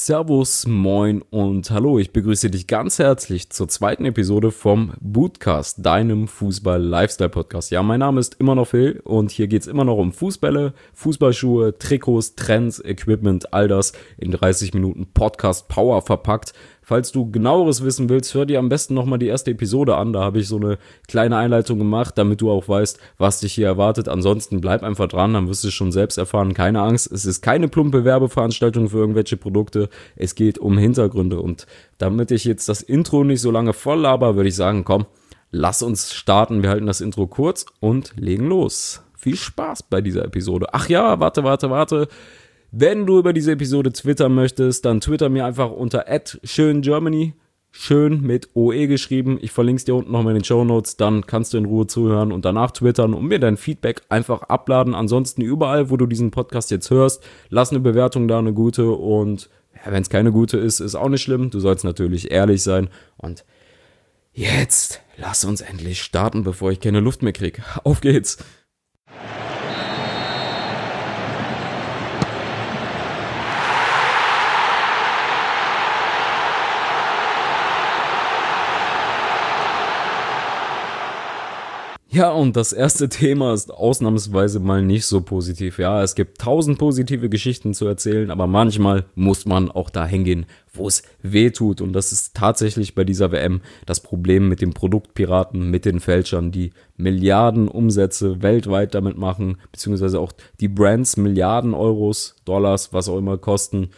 Servus, moin und hallo, ich begrüße dich ganz herzlich zur zweiten Episode vom Bootcast, deinem Fußball-Lifestyle-Podcast. Ja, mein Name ist immer noch Phil und hier geht es immer noch um Fußbälle, Fußballschuhe, Trikots, Trends, Equipment, all das in 30 Minuten Podcast-Power verpackt. Falls du genaueres wissen willst, hör dir am besten nochmal die erste Episode an. Da habe ich so eine kleine Einleitung gemacht, damit du auch weißt, was dich hier erwartet. Ansonsten bleib einfach dran, dann wirst du es schon selbst erfahren. Keine Angst, es ist keine plumpe Werbeveranstaltung für irgendwelche Produkte. Es geht um Hintergründe. Und damit ich jetzt das Intro nicht so lange voll laber, würde ich sagen, komm, lass uns starten. Wir halten das Intro kurz und legen los. Viel Spaß bei dieser Episode. Ach ja, warte. Wenn du über diese Episode twittern möchtest, dann twitter mir einfach unter @schöngermany, schön mit OE geschrieben. Ich verlinke es dir unten nochmal in den Shownotes, dann kannst du in Ruhe zuhören und danach twittern und mir dein Feedback einfach abladen. Ansonsten überall, wo du diesen Podcast jetzt hörst, lass eine Bewertung da, eine gute, und ja, wenn es keine gute ist, ist auch nicht schlimm. Du sollst natürlich ehrlich sein und jetzt lass uns endlich starten, bevor ich keine Luft mehr kriege. Auf geht's! Ja, und das erste Thema ist ausnahmsweise mal nicht so positiv. Ja, es gibt 1000 positive Geschichten zu erzählen, aber manchmal muss man auch dahin gehen, wo es weh tut. Und das ist tatsächlich bei dieser WM das Problem mit den Produktpiraten, mit den Fälschern, die Milliarden Umsätze weltweit damit machen, beziehungsweise auch die Brands Milliarden Euros, Dollars, was auch immer kosten.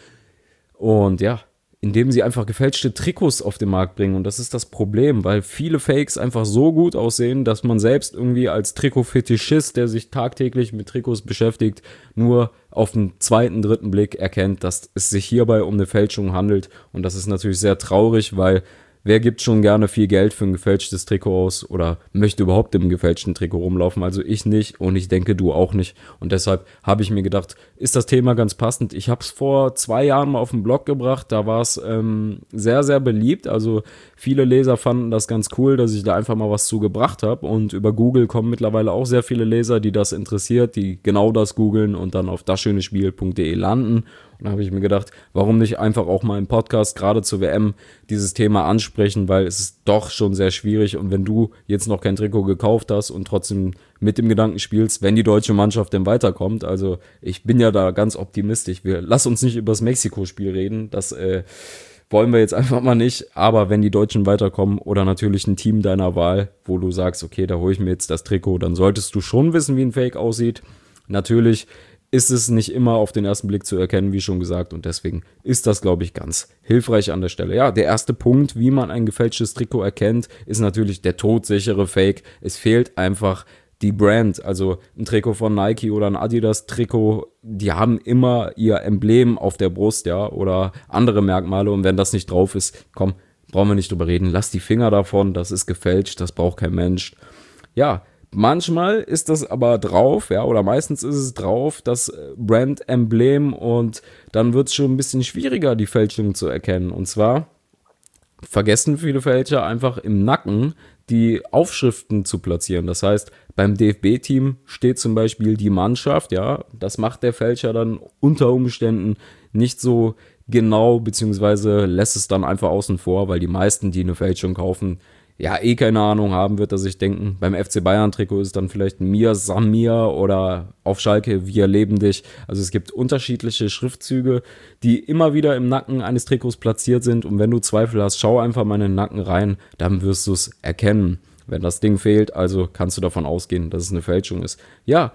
Und ja, indem sie einfach gefälschte Trikots auf den Markt bringen. Und das ist das Problem, weil viele Fakes einfach so gut aussehen, dass man selbst irgendwie als Trikot-Fetischist, der sich tagtäglich mit Trikots beschäftigt, nur auf den zweiten, dritten Blick erkennt, dass es sich hierbei um eine Fälschung handelt. Und das ist natürlich sehr traurig, weil wer gibt schon gerne viel Geld für ein gefälschtes Trikot aus oder möchte überhaupt im gefälschten Trikot rumlaufen? Also ich nicht, und ich denke, du auch nicht. Und deshalb habe ich mir gedacht, ist das Thema ganz passend. Ich habe es vor 2 Jahren mal auf den Blog gebracht, da war es sehr, sehr beliebt. Also viele Leser fanden das ganz cool, dass ich da einfach mal was zu gebracht habe. Und über Google kommen mittlerweile auch sehr viele Leser, die das interessiert, die genau das googeln und dann auf dasschönespiel.de landen. Und da habe ich mir gedacht, warum nicht einfach auch mal im Podcast gerade zur WM dieses Thema ansprechen, weil es ist doch schon sehr schwierig. Und wenn du jetzt noch kein Trikot gekauft hast und trotzdem mit dem Gedanken spielst, wenn die deutsche Mannschaft denn weiterkommt, also ich bin ja da ganz optimistisch. Lass uns nicht über das Mexiko-Spiel reden, das wollen wir jetzt einfach mal nicht. Aber wenn die Deutschen weiterkommen oder natürlich ein Team deiner Wahl, wo du sagst, okay, da hole ich mir jetzt das Trikot, dann solltest du schon wissen, wie ein Fake aussieht. Natürlich ist es nicht immer auf den ersten Blick zu erkennen, wie schon gesagt. Und deswegen ist das, glaube ich, ganz hilfreich an der Stelle. Ja, der erste Punkt, wie man ein gefälschtes Trikot erkennt, ist natürlich der todsichere Fake. Es fehlt einfach die Brand. Also ein Trikot von Nike oder ein Adidas-Trikot, die haben immer ihr Emblem auf der Brust, ja, oder andere Merkmale. Und wenn das nicht drauf ist, komm, brauchen wir nicht drüber reden. Lass die Finger davon, das ist gefälscht, das braucht kein Mensch. Ja, manchmal ist das aber drauf, ja, oder meistens ist es drauf, das Brand-Emblem, und dann wird es schon ein bisschen schwieriger, die Fälschung zu erkennen. Und zwar vergessen viele Fälscher einfach im Nacken die Aufschriften zu platzieren. Das heißt, beim DFB-Team steht zum Beispiel die Mannschaft, ja, das macht der Fälscher dann unter Umständen nicht so genau, beziehungsweise lässt es dann einfach außen vor, weil die meisten, die eine Fälschung kaufen, ja, keine Ahnung haben, wird er sich denken. Beim FC Bayern-Trikot ist dann vielleicht Mir Samir oder auf Schalke Wir leben dich. Also es gibt unterschiedliche Schriftzüge, die immer wieder im Nacken eines Trikots platziert sind. Und wenn du Zweifel hast, schau einfach mal in den Nacken rein, dann wirst du es erkennen. Wenn das Ding fehlt, also kannst du davon ausgehen, dass es eine Fälschung ist. Ja,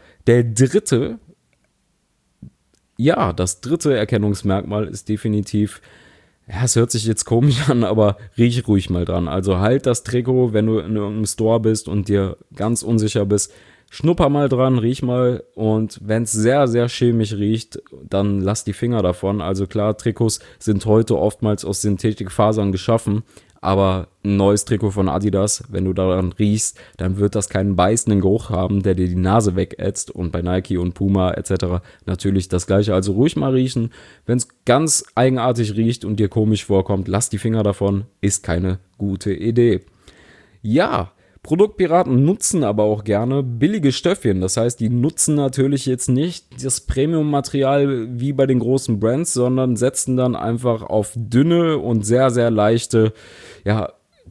das dritte Erkennungsmerkmal ist definitiv, ja, es hört sich jetzt komisch an, aber riech ruhig mal dran. Also halt das Trikot, wenn du in irgendeinem Store bist und dir ganz unsicher bist, schnupper mal dran, riech mal, und wenn es sehr, sehr chemisch riecht, dann lass die Finger davon. Also klar, Trikots sind heute oftmals aus Synthetikfasern geschaffen, aber ein neues Trikot von Adidas, wenn du daran riechst, dann wird das keinen beißenden Geruch haben, der dir die Nase wegätzt, und bei Nike und Puma etc. natürlich das gleiche. Also ruhig mal riechen. Wenn es ganz eigenartig riecht und dir komisch vorkommt, lass die Finger davon, ist keine gute Idee. Ja, Produktpiraten nutzen aber auch gerne billige Stöffchen. Das heißt, die nutzen natürlich jetzt nicht das Premium-Material wie bei den großen Brands, sondern setzen dann einfach auf dünne und sehr, sehr leichte, ja,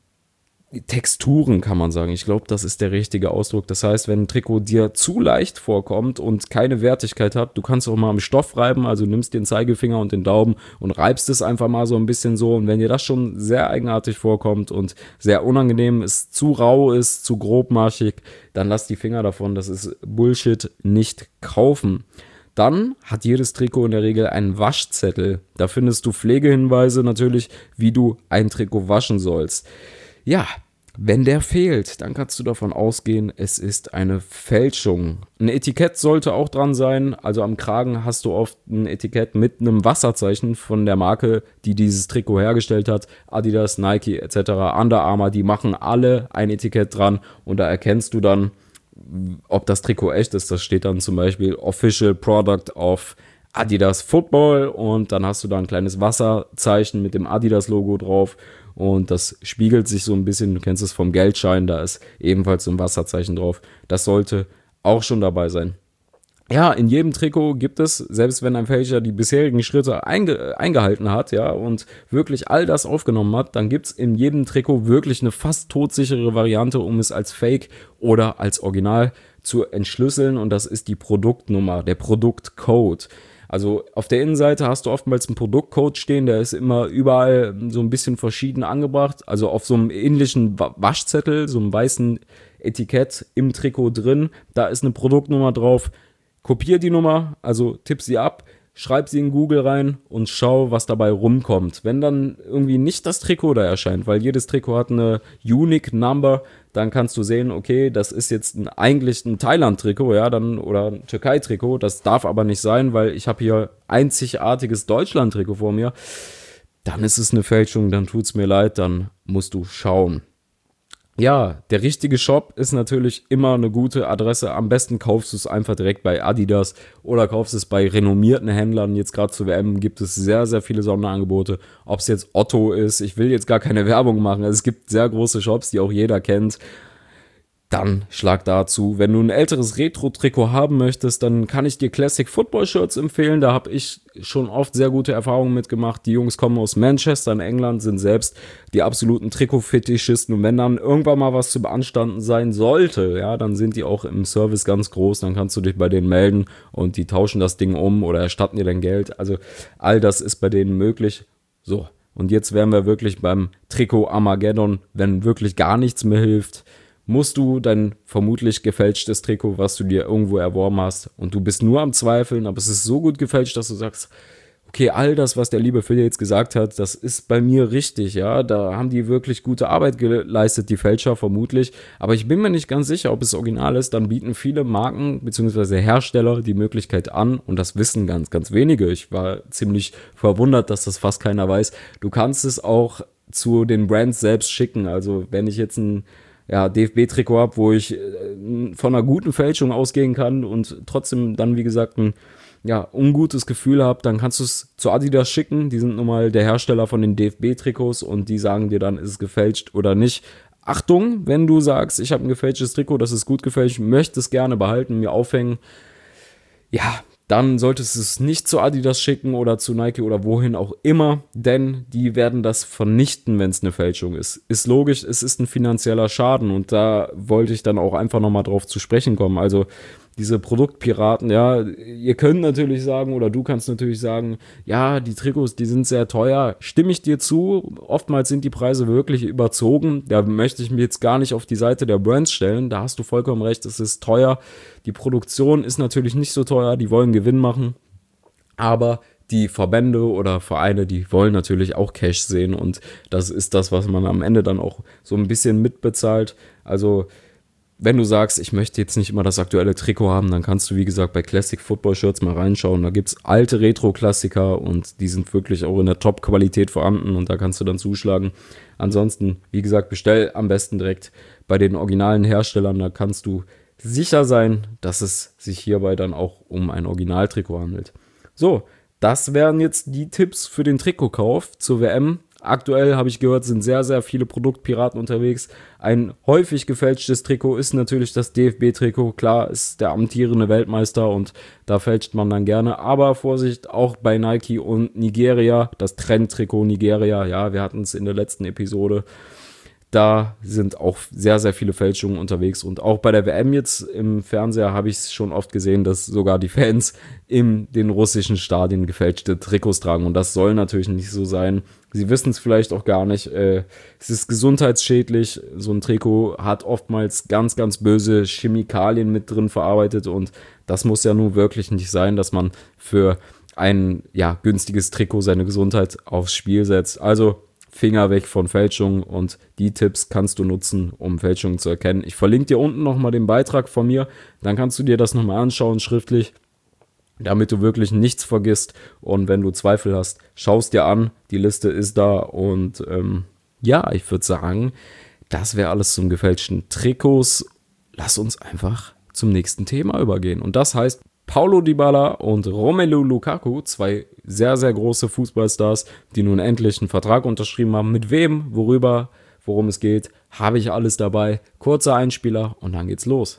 Texturen, kann man sagen. Ich glaube, das ist der richtige Ausdruck. Das heißt, wenn ein Trikot dir zu leicht vorkommt und keine Wertigkeit hat, du kannst auch mal am Stoff reiben, also nimmst den Zeigefinger und den Daumen und reibst es einfach mal so ein bisschen so. Und wenn dir das schon sehr eigenartig vorkommt und sehr unangenehm ist, zu rau ist, zu grobmaschig, dann lass die Finger davon. Das ist Bullshit, nicht kaufen. Dann hat jedes Trikot in der Regel einen Waschzettel. Da findest du Pflegehinweise natürlich, wie du ein Trikot waschen sollst. Ja, wenn der fehlt, dann kannst du davon ausgehen, es ist eine Fälschung. Ein Etikett sollte auch dran sein, also am Kragen hast du oft ein Etikett mit einem Wasserzeichen von der Marke, die dieses Trikot hergestellt hat. Adidas, Nike etc., Under Armour, die machen alle ein Etikett dran und da erkennst du dann, ob das Trikot echt ist. Das steht dann zum Beispiel Official Product of Adidas Football und dann hast du da ein kleines Wasserzeichen mit dem Adidas-Logo drauf und das spiegelt sich so ein bisschen, du kennst es vom Geldschein, da ist ebenfalls so ein Wasserzeichen drauf. Das sollte auch schon dabei sein. Ja, in jedem Trikot gibt es, selbst wenn ein Fälscher die bisherigen Schritte eingehalten hat, ja, und wirklich all das aufgenommen hat, dann gibt es in jedem Trikot wirklich eine fast todsichere Variante, um es als Fake oder als Original zu entschlüsseln und das ist die Produktnummer, der Produktcode. Also auf der Innenseite hast du oftmals einen Produktcode stehen, der ist immer überall so ein bisschen verschieden angebracht. Also auf so einem ähnlichen Waschzettel, so einem weißen Etikett im Trikot drin, da ist eine Produktnummer drauf. Kopier die Nummer, also tipp sie ab, schreib sie in Google rein und schau, was dabei rumkommt. Wenn dann irgendwie nicht das Trikot da erscheint, weil jedes Trikot hat eine Unique Number, dann kannst du sehen, okay, das ist jetzt eigentlich ein Thailand-Trikot, ja, dann oder ein Türkei-Trikot. Das darf aber nicht sein, weil ich habe hier einzigartiges Deutschland-Trikot vor mir. Dann ist es eine Fälschung, dann tut's mir leid, dann musst du schauen. Ja, der richtige Shop ist natürlich immer eine gute Adresse. Am besten kaufst du es einfach direkt bei Adidas oder kaufst es bei renommierten Händlern. Jetzt gerade zur WM gibt es sehr, sehr viele Sonderangebote. Ob es jetzt Otto ist, ich will jetzt gar keine Werbung machen. Es gibt sehr große Shops, die auch jeder kennt. Dann schlag dazu. Wenn du ein älteres Retro-Trikot haben möchtest, dann kann ich dir Classic Football Shirts empfehlen. Da habe ich schon oft sehr gute Erfahrungen mitgemacht. Die Jungs kommen aus Manchester in England, sind selbst die absoluten Trikot-Fetischisten. Und wenn dann irgendwann mal was zu beanstanden sein sollte, ja, dann sind die auch im Service ganz groß. Dann kannst du dich bei denen melden und die tauschen das Ding um oder erstatten dir dein Geld. Also all das ist bei denen möglich. So, und jetzt wären wir wirklich beim Trikot Armageddon, wenn wirklich gar nichts mehr hilft. Musst du dein vermutlich gefälschtes Trikot, was du dir irgendwo erworben hast und du bist nur am Zweifeln, aber es ist so gut gefälscht, dass du sagst, okay, all das, was der liebe Phil jetzt gesagt hat, das ist bei mir richtig, ja, da haben die wirklich gute Arbeit geleistet, die Fälscher vermutlich, aber ich bin mir nicht ganz sicher, ob es original ist, dann bieten viele Marken bzw. Hersteller die Möglichkeit an und das wissen ganz, ganz wenige. Ich war ziemlich verwundert, dass das fast keiner weiß. Du kannst es auch zu den Brands selbst schicken, also wenn ich jetzt ein DFB-Trikot habe, wo ich von einer guten Fälschung ausgehen kann und trotzdem dann, wie gesagt, ein ungutes Gefühl habe, dann kannst du es zu Adidas schicken. Die sind nun mal der Hersteller von den DFB-Trikots und die sagen dir dann, ist es gefälscht oder nicht. Achtung, wenn du sagst, ich habe ein gefälschtes Trikot, das ist gut gefälscht, möchte es gerne behalten, mir aufhängen, ja, dann solltest du es nicht zu Adidas schicken oder zu Nike oder wohin auch immer, denn die werden das vernichten, wenn es eine Fälschung ist. Ist logisch, es ist ein finanzieller Schaden und da wollte ich dann auch einfach nochmal drauf zu sprechen kommen. Also diese Produktpiraten, ja, ihr könnt natürlich sagen oder du kannst natürlich sagen, ja, die Trikots, die sind sehr teuer. Stimme ich dir zu, oftmals sind die Preise wirklich überzogen. Da möchte ich mich jetzt gar nicht auf die Seite der Brands stellen, da hast du vollkommen recht, es ist teuer. Die Produktion ist natürlich nicht so teuer, die wollen Gewinn machen, aber die Verbände oder Vereine, die wollen natürlich auch Cash sehen und das ist das, was man am Ende dann auch so ein bisschen mitbezahlt. Also wenn du sagst, ich möchte jetzt nicht immer das aktuelle Trikot haben, dann kannst du, wie gesagt, bei Classic Football Shirts mal reinschauen. Da gibt es alte Retro-Klassiker und die sind wirklich auch in der Top-Qualität vorhanden und da kannst du dann zuschlagen. Ansonsten, wie gesagt, bestell am besten direkt bei den originalen Herstellern. Da kannst du sicher sein, dass es sich hierbei dann auch um ein Originaltrikot handelt. So, das wären jetzt die Tipps für den Trikotkauf zur WM. Aktuell, habe ich gehört, sind sehr, sehr viele Produktpiraten unterwegs. Ein häufig gefälschtes Trikot ist natürlich das DFB-Trikot. Klar, ist der amtierende Weltmeister und da fälscht man dann gerne. Aber Vorsicht, auch bei Nike und Nigeria, das Trendtrikot Nigeria. Ja, wir hatten es in der letzten Episode. Da sind auch sehr, sehr viele Fälschungen unterwegs. Und auch bei der WM jetzt im Fernseher habe ich es schon oft gesehen, dass sogar die Fans in den russischen Stadien gefälschte Trikots tragen. Und das soll natürlich nicht so sein. Sie wissen es vielleicht auch gar nicht. Es ist gesundheitsschädlich. So ein Trikot hat oftmals ganz, ganz böse Chemikalien mit drin verarbeitet. Und das muss ja nun wirklich nicht sein, dass man für ein günstiges Trikot seine Gesundheit aufs Spiel setzt. Also Finger weg von Fälschungen, und die Tipps kannst du nutzen, um Fälschungen zu erkennen. Ich verlinke dir unten nochmal den Beitrag von mir, dann kannst du dir das nochmal anschauen schriftlich, damit du wirklich nichts vergisst, und wenn du Zweifel hast, schau es dir an, die Liste ist da, und ich würde sagen, das wäre alles zum gefälschten Trikots. Lass uns einfach zum nächsten Thema übergehen, und das heißt Paulo Dybala und Romelu Lukaku, zwei sehr, sehr große Fußballstars, die nun endlich einen Vertrag unterschrieben haben. Mit wem, worum es geht, habe ich alles dabei. Kurzer Einspieler und dann geht's los.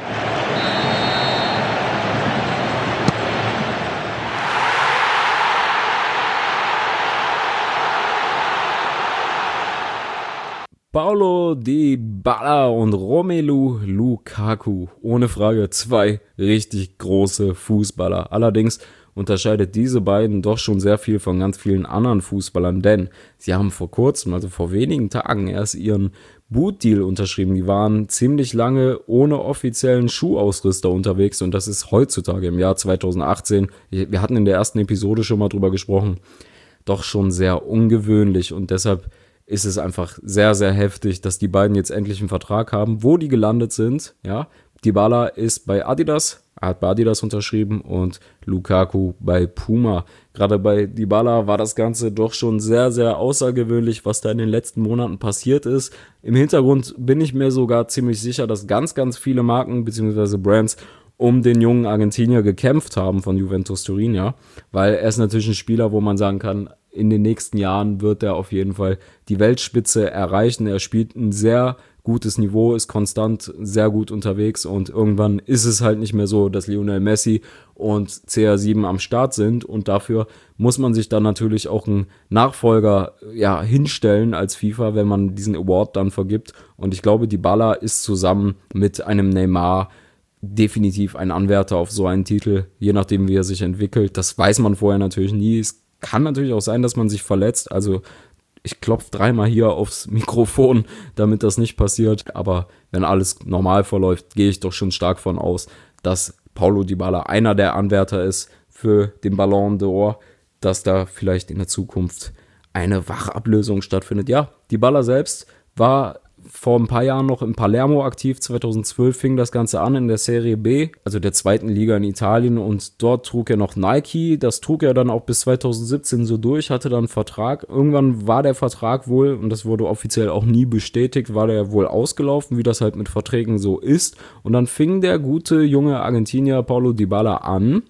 Paulo Dybala und Romelu Lukaku. Ohne Frage zwei richtig große Fußballer. Allerdings unterscheidet diese beiden doch schon sehr viel von ganz vielen anderen Fußballern, denn sie haben vor kurzem, also vor wenigen Tagen, erst ihren Bootdeal unterschrieben. Die waren ziemlich lange ohne offiziellen Schuhausrüster unterwegs, und das ist heutzutage im Jahr 2018, wir hatten in der ersten Episode schon mal drüber gesprochen, doch schon sehr ungewöhnlich, und deshalb ist es einfach sehr, sehr heftig, dass die beiden jetzt endlich einen Vertrag haben. Wo die gelandet sind, ja, Dybala ist bei Adidas, hat bei Adidas unterschrieben, und Lukaku bei Puma. Gerade bei Dybala war das Ganze doch schon sehr, sehr außergewöhnlich, was da in den letzten Monaten passiert ist. Im Hintergrund bin ich mir sogar ziemlich sicher, dass ganz, ganz viele Marken bzw. Brands um den jungen Argentinier gekämpft haben von Juventus Turin, ja, weil er ist natürlich ein Spieler, wo man sagen kann, in den nächsten Jahren wird er auf jeden Fall die Weltspitze erreichen. Er spielt ein sehr gutes Niveau, ist konstant sehr gut unterwegs, und irgendwann ist es halt nicht mehr so, dass Lionel Messi und CR7 am Start sind, und dafür muss man sich dann natürlich auch einen Nachfolger hinstellen als FIFA, wenn man diesen Award dann vergibt, und ich glaube, Dybala ist zusammen mit einem Neymar definitiv ein Anwärter auf so einen Titel, je nachdem wie er sich entwickelt. Das weiß man vorher natürlich nie. Es kann natürlich auch sein, dass man sich verletzt. Also ich klopfe 3-mal hier aufs Mikrofon, damit das nicht passiert. Aber wenn alles normal verläuft, gehe ich doch schon stark von aus, dass Paulo Dybala einer der Anwärter ist für den Ballon d'Or, dass da vielleicht in der Zukunft eine Wachablösung stattfindet. Ja, Dybala selbst war vor ein paar Jahren noch in Palermo aktiv. 2012 fing das Ganze an in der Serie B, also der zweiten Liga in Italien, und dort trug er noch Nike. Das trug er dann auch bis 2017 so durch, hatte dann einen Vertrag. Irgendwann war der Vertrag wohl, und das wurde offiziell auch nie bestätigt, war der wohl ausgelaufen, wie das halt mit Verträgen so ist. Und dann fing der gute junge Argentinier Paulo Dybala an.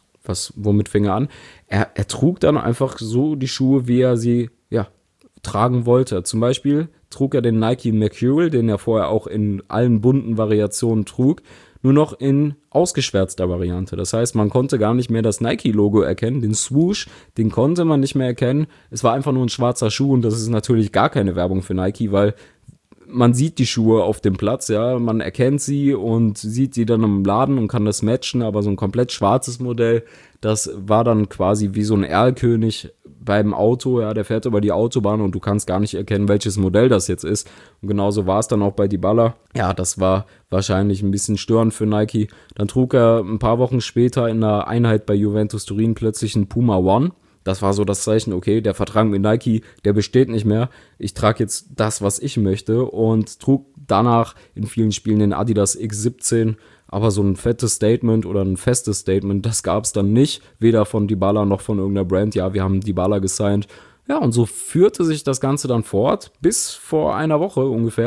Womit fing er an? Er trug dann einfach so die Schuhe, wie er sie tragen wollte. Zum Beispiel trug er den Nike Mercurial, den er vorher auch in allen bunten Variationen trug, nur noch in ausgeschwärzter Variante. Das heißt, man konnte gar nicht mehr das Nike-Logo erkennen, den Swoosh, den konnte man nicht mehr erkennen. Es war einfach nur ein schwarzer Schuh, und das ist natürlich gar keine Werbung für Nike, weil man sieht die Schuhe auf dem Platz, ja, man erkennt sie und sieht sie dann im Laden und kann das matchen, aber so ein komplett schwarzes Modell, das war dann quasi wie so ein Erlkönig beim Auto, ja, der fährt über die Autobahn und du kannst gar nicht erkennen, welches Modell das jetzt ist. Und genauso war es dann auch bei Dybala. Ja, das war wahrscheinlich ein bisschen störend für Nike. Dann trug er ein paar Wochen später in einer Einheit bei Juventus Turin plötzlich einen Puma One. Das war so das Zeichen, okay, der Vertrag mit Nike, der besteht nicht mehr. Ich trage jetzt das, was ich möchte, und trug danach in vielen Spielen den Adidas X17. Aber so ein fettes Statement oder ein festes Statement, das gab es dann nicht. Weder von Dybala noch von irgendeiner Brand. Ja, wir haben Dybala gesigned. Ja, und so führte sich das Ganze dann fort, bis vor einer Woche ungefähr.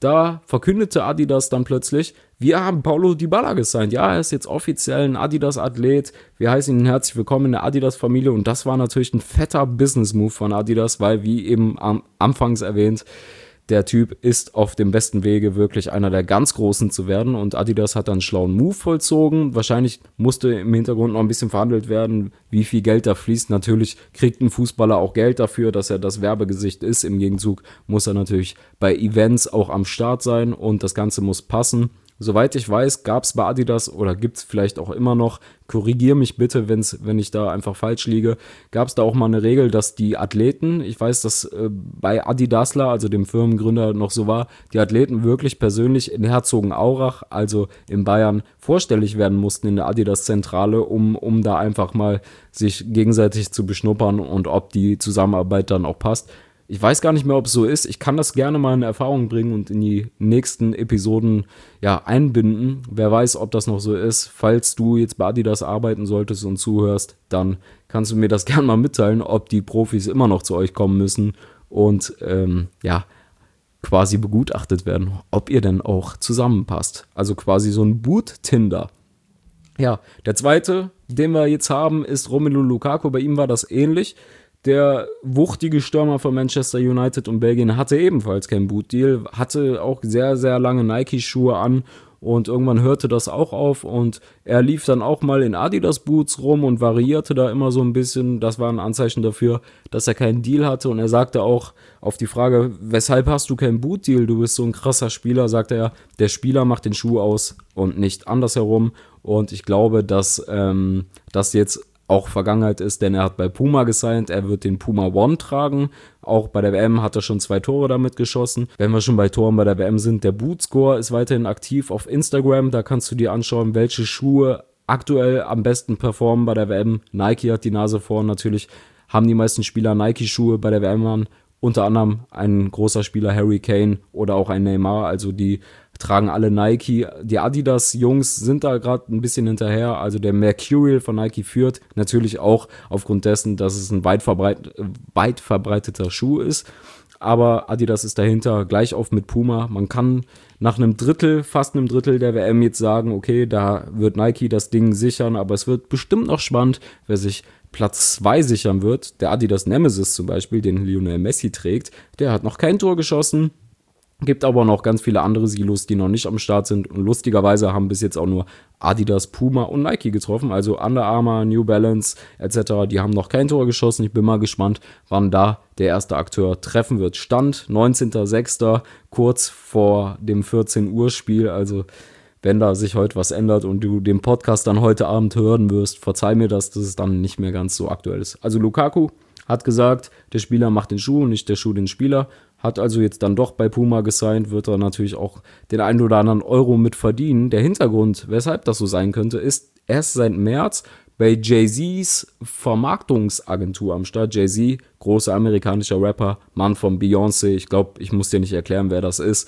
da verkündete Adidas dann plötzlich, wir haben Paulo Dybala gesigned. Ja, er ist jetzt offiziell ein Adidas-Athlet. Wir heißen ihn herzlich willkommen in der Adidas-Familie. Und das war natürlich ein fetter Business-Move von Adidas, weil, wie eben anfangs erwähnt, der Typ ist auf dem besten Wege, wirklich einer der ganz Großen zu werden. Und Adidas hat dann einen schlauen Move vollzogen. Wahrscheinlich musste im Hintergrund noch ein bisschen verhandelt werden, wie viel Geld da fließt. Natürlich kriegt ein Fußballer auch Geld dafür, dass er das Werbegesicht ist. Im Gegenzug muss er natürlich bei Events auch am Start sein und das Ganze muss passen. Soweit ich weiß, gab es bei Adidas oder gibt es vielleicht auch immer noch, korrigiere mich bitte, wenn ich da einfach falsch liege, gab es da auch mal eine Regel, dass die Athleten, ich weiß, dass bei Adidasler, also dem Firmengründer, noch so war, die Athleten wirklich persönlich in Herzogenaurach, also in Bayern, vorstellig werden mussten in der Adidas-Zentrale, um da einfach mal sich gegenseitig zu beschnuppern und ob die Zusammenarbeit dann auch passt. Ich weiß gar nicht mehr, ob es so ist. Ich kann das gerne mal in Erfahrung bringen und in die nächsten Episoden einbinden. Wer weiß, ob das noch so ist. Falls du jetzt bei Adidas arbeiten solltest und zuhörst, dann kannst du mir das gerne mal mitteilen, ob die Profis immer noch zu euch kommen müssen und quasi begutachtet werden, ob ihr denn auch zusammenpasst. Also quasi so ein Boot-Tinder. Ja, der zweite, den wir jetzt haben, ist Romelu Lukaku. Bei ihm war das ähnlich. Der wuchtige Stürmer von Manchester United und Belgien hatte ebenfalls keinen Boot-Deal, hatte auch sehr, sehr lange Nike-Schuhe an und irgendwann hörte das auch auf und er lief dann auch mal in Adidas-Boots rum und variierte da immer so ein bisschen. Das war ein Anzeichen dafür, dass er keinen Deal hatte und er sagte auch auf die Frage, weshalb hast du keinen Boot-Deal, du bist so ein krasser Spieler, sagte er, der Spieler macht den Schuh aus und nicht andersherum und ich glaube, dass das jetzt auch Vergangenheit ist, denn er hat bei Puma gesigned, er wird den Puma One tragen, auch bei der WM hat er schon 2 Tore damit geschossen. Wenn wir schon bei Toren bei der WM sind, der Bootscore ist weiterhin aktiv auf Instagram, da kannst du dir anschauen, welche Schuhe aktuell am besten performen bei der WM. Nike hat die Nase vorn, natürlich haben die meisten Spieler Nike-Schuhe bei der WM an, unter anderem ein großer Spieler Harry Kane oder auch ein Neymar, also die tragen alle Nike. Die Adidas-Jungs sind da gerade ein bisschen hinterher. Also der Mercurial von Nike führt. Natürlich auch aufgrund dessen, dass es ein weit verbreiteter Schuh ist. Aber Adidas ist dahinter, gleich auf mit Puma. Man kann nach fast einem Drittel der WM jetzt sagen, okay, da wird Nike das Ding sichern. Aber es wird bestimmt noch spannend, wer sich Platz 2 sichern wird. Der Adidas Nemesis zum Beispiel, den Lionel Messi trägt, der hat noch kein Tor geschossen. Gibt aber noch ganz viele andere Silos, die noch nicht am Start sind. Und lustigerweise haben bis jetzt auch nur Adidas, Puma und Nike getroffen. Also Under Armour, New Balance etc. Die haben noch kein Tor geschossen. Ich bin mal gespannt, wann da der erste Akteur treffen wird. Stand 19.06. kurz vor dem 14 Uhr Spiel. Also wenn da sich heute was ändert und du den Podcast dann heute Abend hören wirst, verzeih mir das, dass es dann nicht mehr ganz so aktuell ist. Also Lukaku hat gesagt, der Spieler macht den Schuh und nicht der Schuh den Spieler. Hat also jetzt dann doch bei Puma gesigned, wird er natürlich auch den einen oder anderen Euro mit verdienen. Der Hintergrund, weshalb das so sein könnte, ist erst seit März bei Jay-Z's Vermarktungsagentur am Start. Jay-Z, großer amerikanischer Rapper, Mann von Beyoncé. Ich glaube, ich muss dir nicht erklären, wer das ist.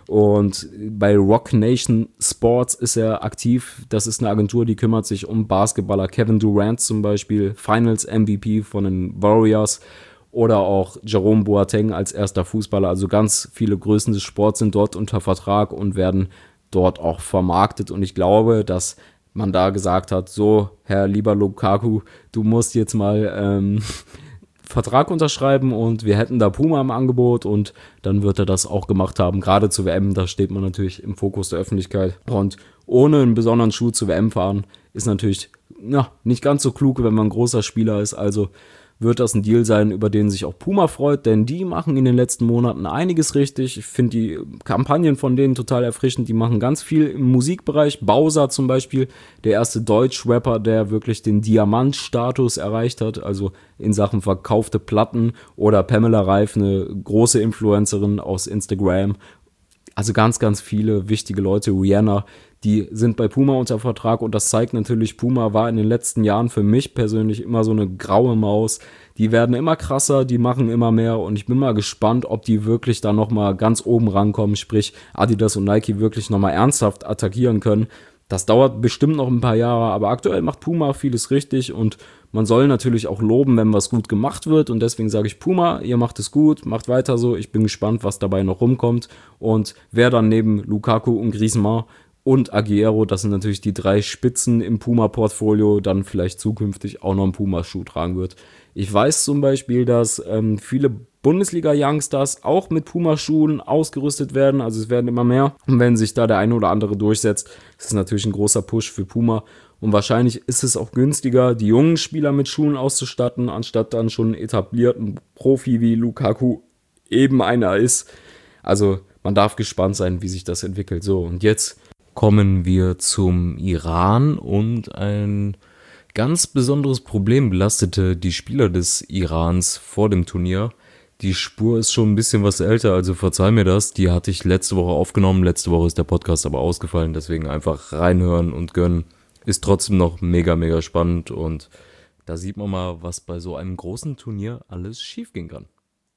Und bei Rock Nation Sports ist er aktiv. Das ist eine Agentur, die kümmert sich um Basketballer. Kevin Durant zum Beispiel, Finals MVP von den Warriors. Oder auch Jerome Boateng als erster Fußballer. Also ganz viele Größen des Sports sind dort unter Vertrag und werden dort auch vermarktet. Und ich glaube, dass man da gesagt hat, so, Herr lieber Lukaku, du musst jetzt mal Vertrag unterschreiben und wir hätten da Puma im Angebot und dann wird er das auch gemacht haben. Gerade zur WM, da steht man natürlich im Fokus der Öffentlichkeit. Und ohne einen besonderen Schuh zur WM fahren ist natürlich nicht ganz so klug, wenn man ein großer Spieler ist. Also wird das ein Deal sein, über den sich auch Puma freut, denn die machen in den letzten Monaten einiges richtig. Ich finde die Kampagnen von denen total erfrischend, die machen ganz viel im Musikbereich. Bowser zum Beispiel, der erste Deutsch-Rapper, der wirklich den Diamant-Status erreicht hat, also in Sachen verkaufte Platten, oder Pamela Reif, eine große Influencerin aus Instagram. Also ganz, ganz viele wichtige Leute, Rihanna, die sind bei Puma unter Vertrag und das zeigt natürlich, Puma war in den letzten Jahren für mich persönlich immer so eine graue Maus. Die werden immer krasser, die machen immer mehr und ich bin mal gespannt, ob die wirklich da nochmal ganz oben rankommen, sprich Adidas und Nike wirklich nochmal ernsthaft attackieren können. Das dauert bestimmt noch ein paar Jahre, aber aktuell macht Puma vieles richtig und man soll natürlich auch loben, wenn was gut gemacht wird und deswegen sage ich Puma, ihr macht es gut, macht weiter so, ich bin gespannt, was dabei noch rumkommt und wer dann neben Lukaku und Griezmann und Aguero, das sind natürlich die 3 Spitzen im Puma-Portfolio, dann vielleicht zukünftig auch noch einen Puma-Schuh tragen wird. Ich weiß zum Beispiel, dass viele Bundesliga-Youngsters auch mit Puma-Schuhen ausgerüstet werden, also es werden immer mehr. Und wenn sich da der eine oder andere durchsetzt, ist es natürlich ein großer Push für Puma. Und wahrscheinlich ist es auch günstiger, die jungen Spieler mit Schuhen auszustatten, anstatt dann schon einen etablierten Profi wie Lukaku eben einer ist. Also man darf gespannt sein, wie sich das entwickelt. So, und jetzt kommen wir zum Iran und ein ganz besonderes Problem belastete die Spieler des Irans vor dem Turnier. Die Spur ist schon ein bisschen was älter, also verzeih mir das. Die hatte ich letzte Woche aufgenommen. Letzte Woche ist der Podcast aber ausgefallen, deswegen einfach reinhören und gönnen. Ist trotzdem noch mega, mega spannend und da sieht man mal, was bei so einem großen Turnier alles schiefgehen kann.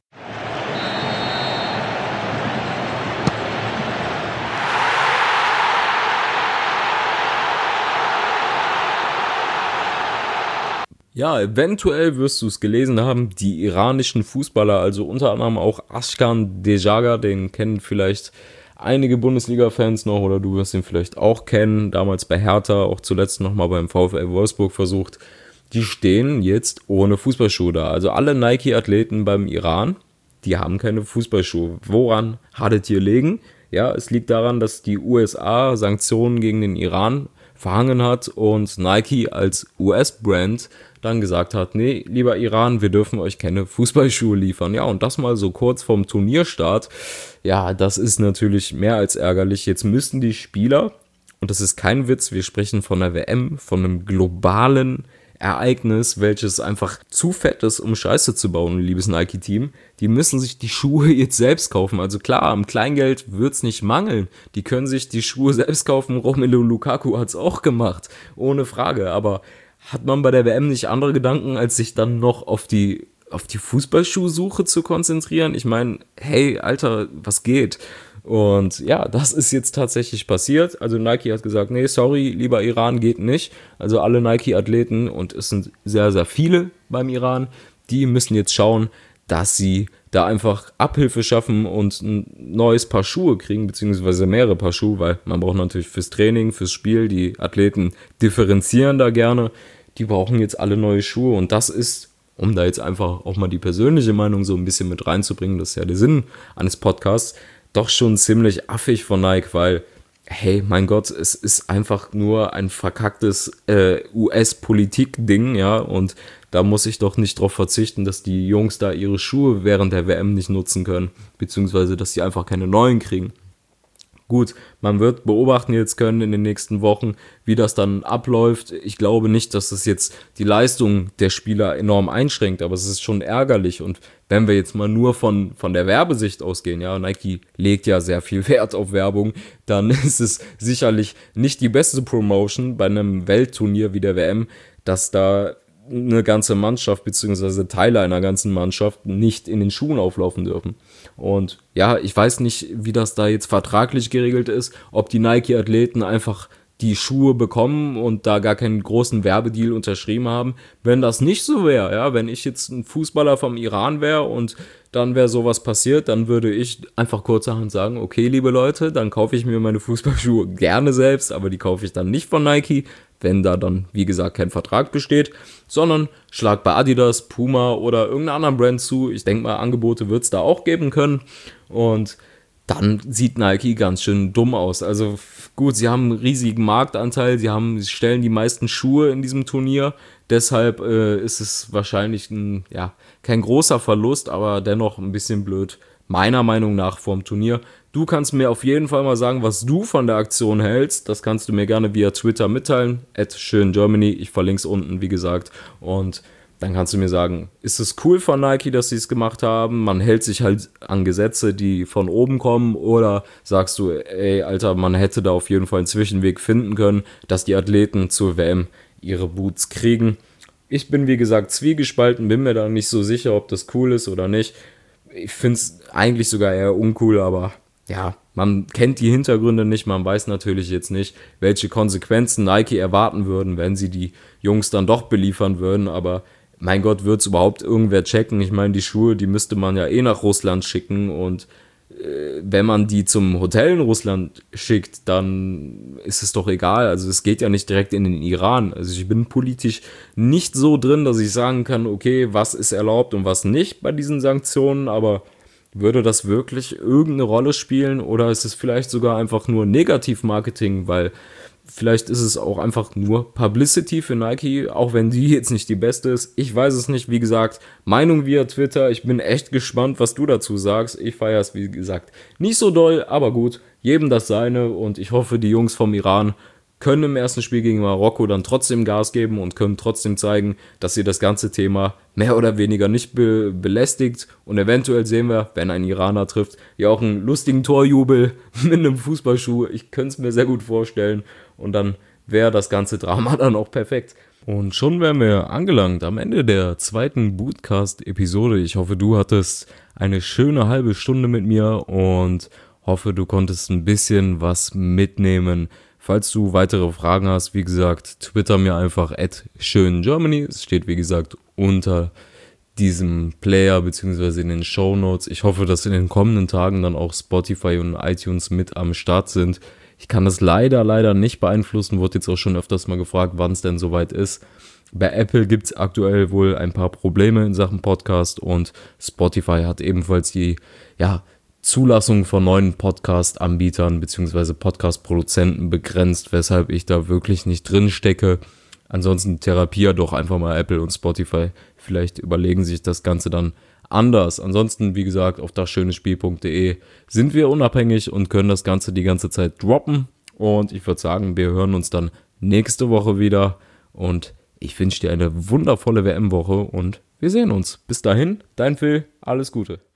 Ja, eventuell wirst du es gelesen haben, die iranischen Fußballer, also unter anderem auch Ashkan Dejaga, den kennen vielleicht einige Bundesliga-Fans noch oder du wirst ihn vielleicht auch kennen, damals bei Hertha, auch zuletzt nochmal beim VfL Wolfsburg versucht. Die stehen jetzt ohne Fußballschuhe da. Also alle Nike-Athleten beim Iran, die haben keine Fußballschuhe. Woran hat es hier liegen? Ja, es liegt daran, dass die USA Sanktionen gegen den Iran verhangen hat und Nike als US-Brand dann gesagt hat, nee, lieber Iran, wir dürfen euch keine Fußballschuhe liefern. Ja, und das mal so kurz vorm Turnierstart. Ja, das ist natürlich mehr als ärgerlich. Jetzt müssten die Spieler, und das ist kein Witz, wir sprechen von der WM, von einem globalen Ereignis, welches einfach zu fett ist, um Scheiße zu bauen, liebes Nike-Team. Die müssen sich die Schuhe jetzt selbst kaufen. Also klar, am Kleingeld wird's nicht mangeln. Die können sich die Schuhe selbst kaufen. Romelu Lukaku hat's auch gemacht, ohne Frage. Aber hat man bei der WM nicht andere Gedanken, als sich dann noch auf die Fußballschuhsuche zu konzentrieren? Ich meine, hey, Alter, was geht? Und ja, das ist jetzt tatsächlich passiert. Also Nike hat gesagt, nee, sorry, lieber Iran, geht nicht. Also alle Nike-Athleten, und es sind sehr, sehr viele beim Iran, die müssen jetzt schauen, dass sie da einfach Abhilfe schaffen und ein neues Paar Schuhe kriegen, beziehungsweise mehrere Paar Schuhe, weil man braucht natürlich fürs Training, fürs Spiel, die Athleten differenzieren da gerne. Die brauchen jetzt alle neue Schuhe und das ist, um da jetzt einfach auch mal die persönliche Meinung so ein bisschen mit reinzubringen, das ist ja der Sinn eines Podcasts, doch schon ziemlich affig von Nike, weil, hey, mein Gott, es ist einfach nur ein verkacktes US-Politik-Ding, ja, und da muss ich doch nicht drauf verzichten, dass die Jungs da ihre Schuhe während der WM nicht nutzen können, beziehungsweise, dass sie einfach keine neuen kriegen. Gut, man wird beobachten jetzt können in den nächsten Wochen, wie das dann abläuft. Ich glaube nicht, dass das jetzt die Leistung der Spieler enorm einschränkt, aber es ist schon ärgerlich. Und wenn wir jetzt mal nur von der Werbesicht ausgehen, ja, Nike legt ja sehr viel Wert auf Werbung, dann ist es sicherlich nicht die beste Promotion bei einem Weltturnier wie der WM, dass da eine ganze Mannschaft beziehungsweise Teile einer ganzen Mannschaft nicht in den Schuhen auflaufen dürfen. Und ja, ich weiß nicht, wie das da jetzt vertraglich geregelt ist, ob die Nike-Athleten einfach die Schuhe bekommen und da gar keinen großen Werbedeal unterschrieben haben. Wenn das nicht so wäre, ja, wenn ich jetzt ein Fußballer vom Iran wäre und dann wäre sowas passiert, dann würde ich einfach kurzerhand sagen, okay, liebe Leute, dann kaufe ich mir meine Fußballschuhe gerne selbst, aber die kaufe ich dann nicht von Nike, wenn da dann, wie gesagt, kein Vertrag besteht, sondern schlag bei Adidas, Puma oder irgendeiner anderen Brand zu. Ich denke mal, Angebote wird es da auch geben können und dann sieht Nike ganz schön dumm aus. Also gut, sie haben einen riesigen Marktanteil, sie stellen die meisten Schuhe in diesem Turnier, deshalb ist es wahrscheinlich kein großer Verlust, aber dennoch ein bisschen blöd, meiner Meinung nach, vorm Turnier. Du kannst mir auf jeden Fall mal sagen, was du von der Aktion hältst. Das kannst du mir gerne via Twitter mitteilen, @schöngermany. Ich verlinke es unten, wie gesagt. Und dann kannst du mir sagen, ist es cool von Nike, dass sie es gemacht haben? Man hält sich halt an Gesetze, die von oben kommen. Oder sagst du, ey, Alter, man hätte da auf jeden Fall einen Zwischenweg finden können, dass die Athleten zur WM ihre Boots kriegen. Ich bin, wie gesagt, zwiegespalten, bin mir da nicht so sicher, ob das cool ist oder nicht. Ich finde es eigentlich sogar eher uncool, aber ja, man kennt die Hintergründe nicht, man weiß natürlich jetzt nicht, welche Konsequenzen Nike erwarten würden, wenn sie die Jungs dann doch beliefern würden, aber mein Gott, wird es überhaupt irgendwer checken? Ich meine, die Schuhe, die müsste man ja eh nach Russland schicken und wenn man die zum Hotel in Russland schickt, dann ist es doch egal. Also es geht ja nicht direkt in den Iran. Also ich bin politisch nicht so drin, dass ich sagen kann, okay, was ist erlaubt und was nicht bei diesen Sanktionen, aber würde das wirklich irgendeine Rolle spielen oder ist es vielleicht sogar einfach nur Negativ-Marketing, weil vielleicht ist es auch einfach nur Publicity für Nike, auch wenn die jetzt nicht die beste ist. Ich weiß es nicht, wie gesagt, Meinung via Twitter. Ich bin echt gespannt, was du dazu sagst. Ich feiere es, wie gesagt, nicht so doll, aber gut, jedem das seine und ich hoffe, die Jungs vom Iran können im ersten Spiel gegen Marokko dann trotzdem Gas geben und können trotzdem zeigen, dass sie das ganze Thema mehr oder weniger nicht belästigt. Und eventuell sehen wir, wenn ein Iraner trifft, ja auch einen lustigen Torjubel mit einem Fußballschuh. Ich könnte es mir sehr gut vorstellen. Und dann wäre das ganze Drama dann auch perfekt. Und schon wären wir angelangt am Ende der zweiten Bootcast-Episode. Ich hoffe, du hattest eine schöne halbe Stunde mit mir und hoffe, du konntest ein bisschen was mitnehmen. Falls du weitere Fragen hast, wie gesagt, twitter mir einfach @schöngermany. Es steht, wie gesagt, unter diesem Player bzw. in den Shownotes. Ich hoffe, dass in den kommenden Tagen dann auch Spotify und iTunes mit am Start sind. Ich kann das leider nicht beeinflussen. Wurde jetzt auch schon öfters mal gefragt, wann es denn soweit ist. Bei Apple gibt es aktuell wohl ein paar Probleme in Sachen Podcast und Spotify hat ebenfalls die, Zulassung von neuen Podcast-Anbietern bzw. Podcast-Produzenten begrenzt, weshalb ich da wirklich nicht drin stecke. Ansonsten therapiere doch einfach mal Apple und Spotify. Vielleicht überlegen sich das Ganze dann anders. Ansonsten, wie gesagt, auf dasschönespiel.de sind wir unabhängig und können das Ganze die ganze Zeit droppen. Und ich würde sagen, wir hören uns dann nächste Woche wieder. Und ich wünsche dir eine wundervolle WM-Woche und wir sehen uns. Bis dahin, dein Phil, alles Gute.